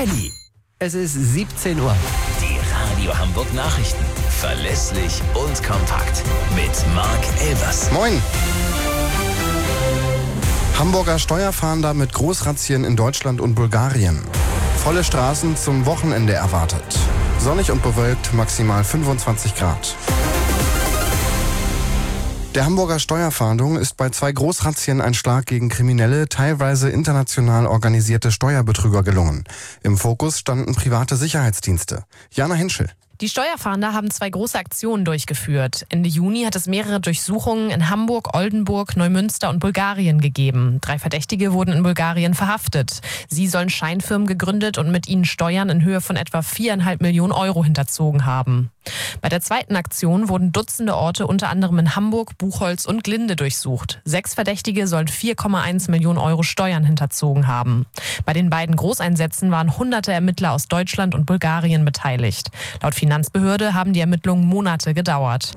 Elli, es ist 17 Uhr. Die Radio Hamburg Nachrichten. Verlässlich und kompakt. Mit Marc Elvers. Moin. Hamburger Steuerfahnder mit Großrazzien in Deutschland und Bulgarien. Volle Straßen zum Wochenende erwartet. Sonnig und bewölkt, maximal 25 Grad. Der Hamburger Steuerfahndung ist bei 2 Großrazzien ein Schlag gegen kriminelle, teilweise international organisierte Steuerbetrüger gelungen. Im Fokus standen private Sicherheitsdienste. Jana Henschel. Die Steuerfahnder haben 2 große Aktionen durchgeführt. Ende Juni hat es mehrere Durchsuchungen in Hamburg, Oldenburg, Neumünster und Bulgarien gegeben. 3 Verdächtige wurden in Bulgarien verhaftet. Sie sollen Scheinfirmen gegründet und mit ihnen Steuern in Höhe von etwa 4,5 Millionen Euro hinterzogen haben. Bei der zweiten Aktion wurden Dutzende Orte unter anderem in Hamburg, Buchholz und Glinde durchsucht. 6 Verdächtige sollen 4,1 Millionen Euro Steuern hinterzogen haben. Bei den beiden Großeinsätzen waren hunderte Ermittler aus Deutschland und Bulgarien beteiligt. Laut Finanzbehörde haben die Ermittlungen Monate gedauert.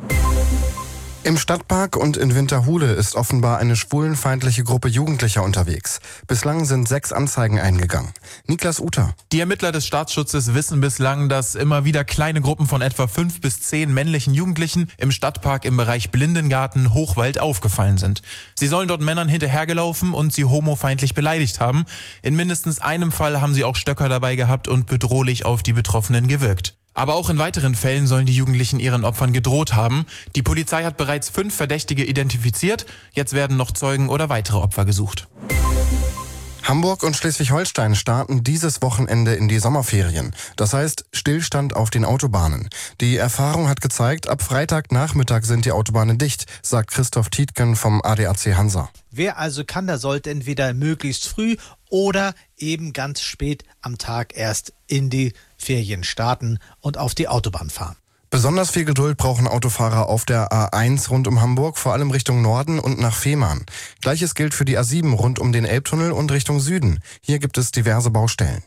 Im Stadtpark und in Winterhude ist offenbar eine schwulenfeindliche Gruppe Jugendlicher unterwegs. Bislang sind 6 Anzeigen eingegangen. Niklas Uter. Die Ermittler des Staatsschutzes wissen bislang, dass immer wieder kleine Gruppen von etwa 5 bis 10 männlichen Jugendlichen im Stadtpark im Bereich Blindengarten Hochwald aufgefallen sind. Sie sollen dort Männern hinterhergelaufen und sie homofeindlich beleidigt haben. In mindestens einem Fall haben sie auch Stöcker dabei gehabt und bedrohlich auf die Betroffenen gewirkt. Aber auch in weiteren Fällen sollen die Jugendlichen ihren Opfern gedroht haben. Die Polizei hat bereits 5 Verdächtige identifiziert. Jetzt werden noch Zeugen oder weitere Opfer gesucht. Hamburg und Schleswig-Holstein starten dieses Wochenende in die Sommerferien. Das heißt Stillstand auf den Autobahnen. Die Erfahrung hat gezeigt, ab Freitagnachmittag sind die Autobahnen dicht, sagt Christoph Tietgen vom ADAC Hansa. Wer also kann, der sollte entweder möglichst früh oder eben ganz spät am Tag erst in die Ferien starten und auf die Autobahn fahren. Besonders viel Geduld brauchen Autofahrer auf der A1 rund um Hamburg, vor allem Richtung Norden und nach Fehmarn. Gleiches gilt für die A7 rund um den Elbtunnel und Richtung Süden. Hier gibt es diverse Baustellen.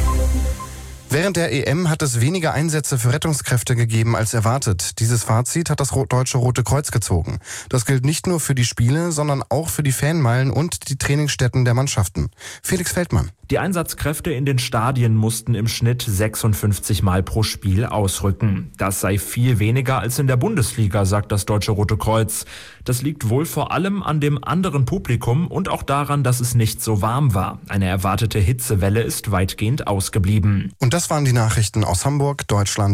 Während der EM hat es weniger Einsätze für Rettungskräfte gegeben als erwartet. Dieses Fazit hat das Deutsche Rote Kreuz gezogen. Das gilt nicht nur für die Spiele, sondern auch für die Fanmeilen und die Trainingsstätten der Mannschaften. Felix Feldmann. Die Einsatzkräfte in den Stadien mussten im Schnitt 56 Mal pro Spiel ausrücken. Das sei viel weniger als in der Bundesliga, sagt das Deutsche Rote Kreuz. Das liegt wohl vor allem an dem anderen Publikum und auch daran, dass es nicht so warm war. Eine erwartete Hitzewelle ist weitgehend ausgeblieben. Und das waren die Nachrichten aus Hamburg, Deutschland